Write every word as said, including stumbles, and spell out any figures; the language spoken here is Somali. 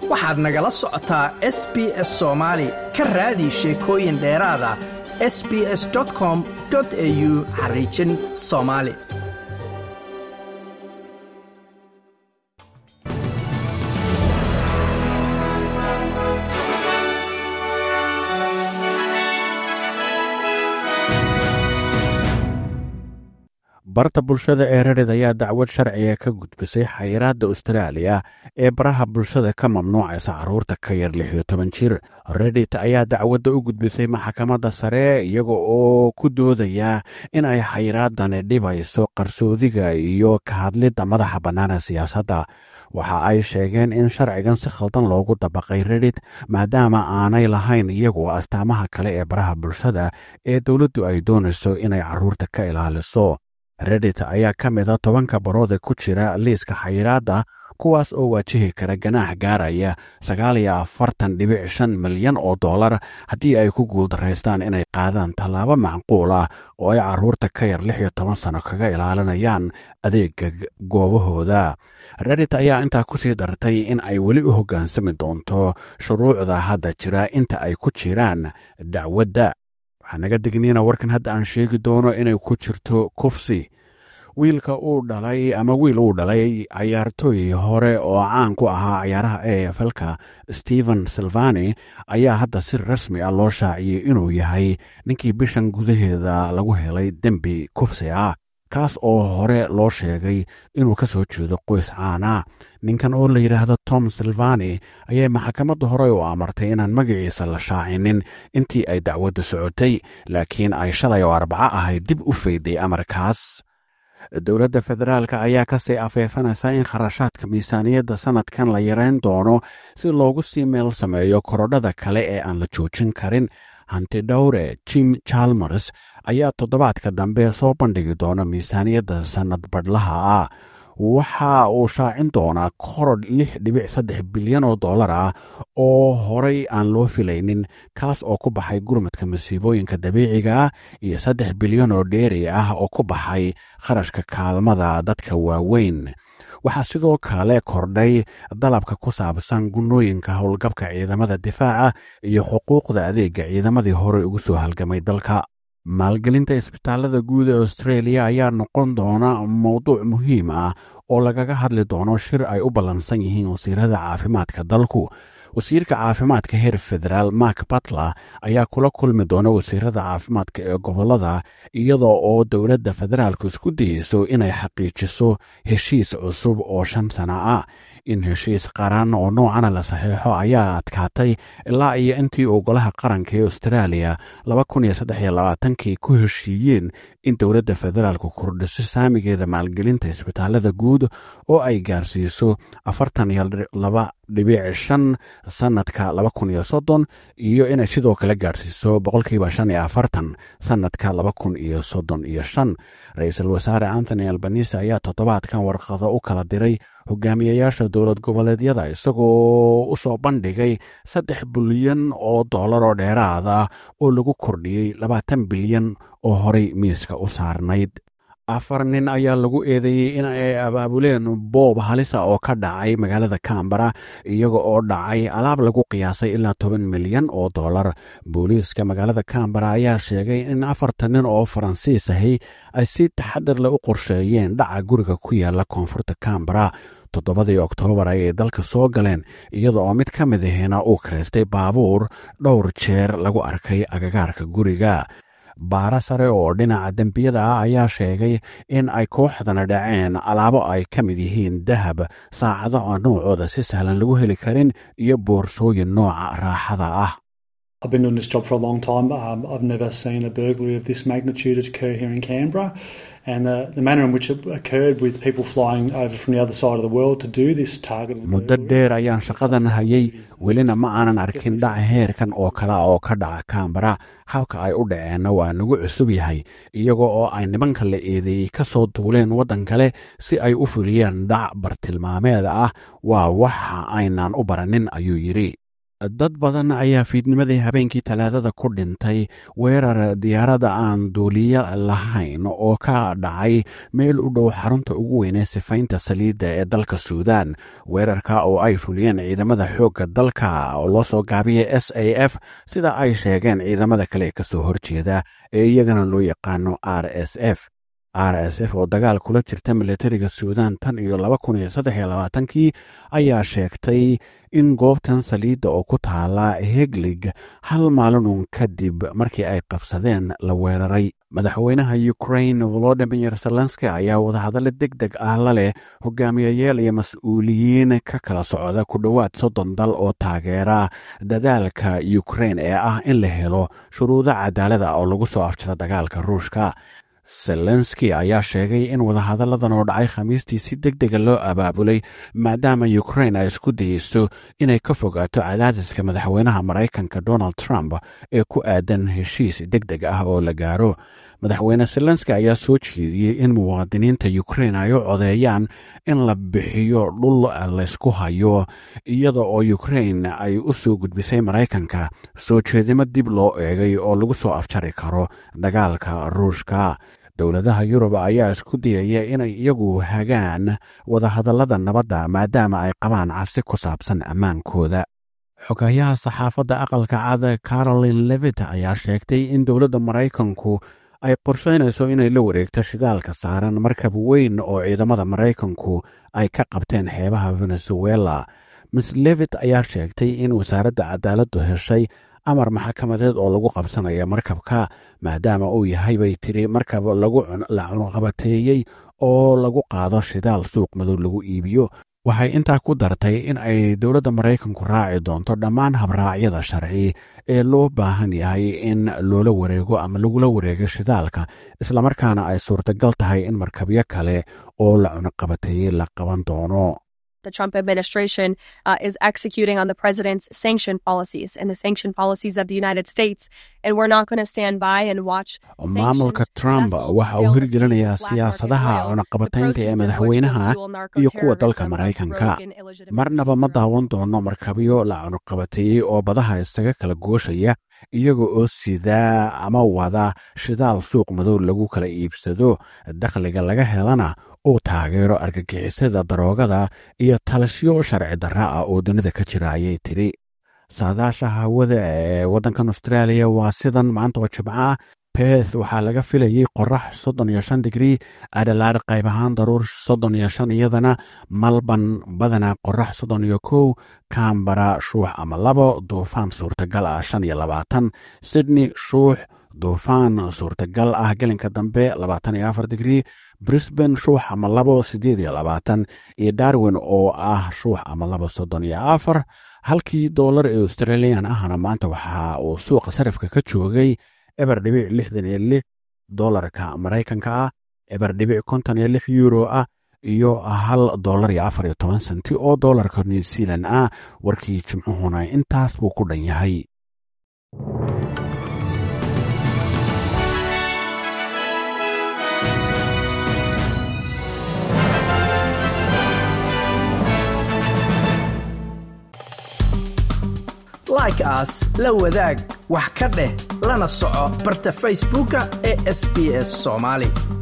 waxaad nagala socotaa S B S Soomaali ka raadi sheekooyin dheeraada s b s dot com dot a u xariijin Soomaali. barta bulshada ee Reddit ayaa dacwad sharciga ka gudbisay xayiraadda Australia ee baraha bulshada ka mamnuucaysa carruurta ka yar lix iyo toban jir. Reddit ayaa dacwadda u gudbisay maxkamadda sare iyaga oo ku doodaya in ay xayiraadani dhibayso qarsoodiga iyo ka hadlidda madaxa bannaana siyaasadda. Waxa ay sheegeen in sharcigan si khaldan loogu dabaqay Reddit maadaama aanay lahayn iyagu astaamaha kale ee baraha bulshada ee dowladdu ay doonayso inay carruurta ka ilaaliso. Reddit ayaa ka mid a tobanka barood ee ku jira liiska xayiraadda kuwaas oo waajihi kara ganaax gaaraya sagaal iyo afartan dhibic shan milyan oo dollar haddii ay ku guuldaraystaan inay qaadaan tallaabo macquul ah oo ay carruurta ka yar lix iyo toban sano kaga ilaalinayaan adeega goobahooda. Reddit ayaa intaa ku sii dartay in ay weli u hoggaansami doonto shuruucda hadda jira inta ay ku jiraan dacwadda. waxaa naga digniina warkan hadda aan sheegi doono inay ku jirto kufsi. wiilka uu dhalay ama wiil uu dhalay cayaartooy hore oo caan ku ahaa ciyaaraha A F L-ka Stephen Silvani ayaa hadda si rasmi ah loo shaaciyey inuu yahay ninkii bishan gudaheeda lagu helay dembi kufsi ah kaas oo hore loo sheegay inuu ka soo jeedo qoys caana. ninkan oo la yidhaahdo Tom Silvani ayay maxkamadda hore u amartay inaan magaciisa la shaacinin intii ay dacwadda socotay laakiin ay shalay oo arbaco ahayd dib u fayday amarkaas. dowladda federaalka ayaa kasii afeefanaysa in kharashaadka miisaaniyadda sanadkan la yareyn doono si loogu sii meel sameeyo korodhada kale ee aan la joojin karin. hanti dhowre Jim Chalmers ayaa toddobaadka dambe soo bandhigi doona miisaaniyadda sanad badhlaha ah. waxa uu shaacin doonaa korodh lix dhibic saddex bilyan oo dollar ah oo horay aan loo filaynin kaas oo ku baxay gurmadka masiibooyinka dabiiciga ah iyo saddex bilyan oo dheeri ah oo ku baxay kharashka kaalmada dadka waaweyn. waxaa sidoo kale kordhay dalabka ku saabsan gunooyinka howlgabka ciidamada difaaca iyo xuquuqda adeega ciidamadii hore ugu soo halgamay dalka. maalgelinta isbitaalada guud ee Australia ayaa noqon doona mowduuc muhiim ah oo lagaga hadli doono shir ay u ballansan yihiin wasiirada caafimaadka dalku. wasiirka caafimaadka heer federaal Mark Butler ayaa kula kulmi doona wasiirada caafimaadka ee gobolada iyadoo oo dowladda federaalku isku dayeyso inay xaqiijiso heshiis cusub oo shan sano ah. in heshiis qaran oo noocana la saxiixo ayaa adkaatay ilaa iyo intii uu golaha qaranka ee Australia laba kun iyo saddex iyo labaatankii ku heshiiyeen in dowladda federaalku kordhiso saamigeeda maalgelinta isbitaalada guud oo ay gaarsiiso afartan iyo laba dhibic shan sanadka laba kun iyo soddon iyo inay sidoo kale gaarsiiso boqolkiiba shan iyo afartan sanadka laba kun iyo soddon iyo shan. ra-iisul wasaare Anthony Albanese ayaa toddobaadkan warqado u kala diray hogaamiyayaasha dowlad goboleedyada isagoo u soo bandhigay saddex bilyan oo dollar oo dheeraad ah oo lagu kordhiyey labaatan bilyan oo horay miiska u saarnayd. afar nin ayaa lagu eedeeyey in ay abaabuleen boob halisa oo ka dhacay magaalada Canberra iyaga oo dhacay alaab lagu qiyaasay ilaa toban milyan oo dollar. booliiska magaalada Canberra ayaa sheegay in afartan nin oo Faransiis ahi ay si taxadar leh u qorsheeyeen dhaca guriga ku yaala koonfurta Canberra. toddobadii Oktoobar ayay dalka soo galeen iyada oo mid ka mid ahina uu kareystay baabuur dhowr jeer lagu arkay agagaarka guriga. baara sare oo dhinaca dembiyada ah ayaa sheegay in ay kooxdana dhaceen alaabo ay ka mid yihiin dahab, saacado aan noocooda si sahlan lagu heli karin iyo boorsooyin nooca raaxada ah. I've been doing this job for a long time. Um, I've never seen a burglary of this magnitude occur here in Canberra. And uh, the manner in which it occurred with people flying over from the other side of the world to do this targeted muddo dheer ayaan shaqadan hayay welina ma aanan arkin dhaca heerkan oo kale oo ka dhaca Canberra. habka ay u dhaceenna waa nagu cusub yahay iyagoo oo ay nimanka la eedeeyey ka soo duuleen waddan kale si ay u fuliyaan dhac bartilmaameeda ah waa waxa aynaan u baranin ayuu yidhi. dad badan ayaa fiidnimadii habeenkii talaadada ku dhintay weerar diyaaradda aan duuliye lahayn oo ka dhacay meel u dhow xarunta ugu weynee sifaynta saliidda ee dalka suudaan. weerarka oo ay fuliyeen ciidamada xoogga dalka oo loo soo gaabiyey s a f sida ay sheegeen ciidamada kale ee kasoo horjeeda ee iyagana loo yaqaano r s f r s f oo dagaal kula jirta militariga suudaan tan iyo laba kun iyo saddex iyo labaatankii ayaa sheegtay in goobtan saliidda oo ku taala heglig hal maalinun kadib markii ay qabsadeen la weeraray. madaxweynaha ukraine volodymyr zelenski ayaa wadahadallo deg deg ah la leh hogaamiyayaal iyo mas-uuliyiin ka kala socda ku dhowaad soddon dal oo taageera dadaalka ukraine ee ah in la helo shuruudo cadaalada oo lagu soo afjiro dagaalka ruushka. zelenski ayaa sheegay in wadahadalladan oo dhacay khamiistii si deg dega loo abaabulay maadaama ukraine ay isku dayeyso inay ka fogaato cadaadiska madaxweynaha maraykanka donald trump ee ku aadan heshiis deg deg ah oo la gaaro. madaxweyne zelenski ayaa soo jeediyey in muwaadiniinta ukraine ay u codeeyaan in la bixiyo dhul laysku hayo iyada oo ukraine ay u soo gudbisay maraykanka soo jeedimo dib loo eegay oo lagu soo afjari karo dagaalka ruushka. dowladaha yurub ayaa isku dayaya inay iyagu hagaan wadahadallada nabadda maadaama ay qabaan cabsi ku saabsan ammaankooda. xogayaha saxaafadda aqalka cad caroline levitt ayaa sheegtay in dowladda maraykanku ay qorshaynayso inay la wareegto shidaalka saaran markab weyn oo ciidamada maraykanku ay ka qabteen xeebaha venezuela. miss levitt ayaa sheegtay in wasaaradda cadaaladdu heshay amar maxkamadeed oo lagu qabsanaya markabka maadaama uu yahay bay tiri markab lagu la cunaqabateeyey oo lagu qaado shidaal suuq madow lagu iibiyo. waxay intaa ku dartay in ay dowladda maraykanku raaci doonto dhammaan habraacyada sharci ee loo baahan yahay in loola wareego ama lagula wareego shidaalka islamarkaana ay suurtagal tahay in markabyo kale oo la cunaqabateeyey la qaban doono. The Trump administration uh, is executing on the president's sanction policies and the sanction policies of the United States, and we're not going to stand by and watch. maamulka Trump waxa uu hirgelinayaa siyaasadaha cunaqabataynta ee madaxweynaha iyo kuwa dalka Maraykanka. marnaba ma daawan doono markabyo la cunaqabateeyey oo badaha isaga kala gooshaya iyaga oo sidaa ama wada shidaal suuq madow lagu kala iibsado dakhliga laga helana uu taageero argagixisada daroogada iyo talisyo sharci darra ah oo dunida ka jira ayay tiri. saadaasha hawada ee waddankan australia waa sidan maanta oo jimca. Perth waxaa laga filayay qorax soddon iyo shan digrii, Adelaide qayb ahaan daruur soddon iyo shan iyadana, Melbourne badanaa qorax soddon iyo kow, Canberra shuux ama labo, duufaan suurtagal ah shan iyo labaatan, Sydney shuux duufaan suurtagal ah gelinka dambe labaatan iyo afar digrii, Brisbane shuux ama labo siddeed iyo labaatan, iyo Darwin oo ah shuux ama labo soddon iyo afar. halkii doolar ee Australian ahna maanta waxa uu suuqa sarifka ka joogay eber dhibic lixdan iyo lix doolarka Maraykanka ah, eber dhibic konton iyo lix euro ah, iyo hal doolar iyo afar iyo toban senti oo doolarka New Zealand ah. warkii jimcuhuna intaas buu ku dhan yahay. like as la wadaag wax ka dheh lana soco barta facebooka ee S B S Somali.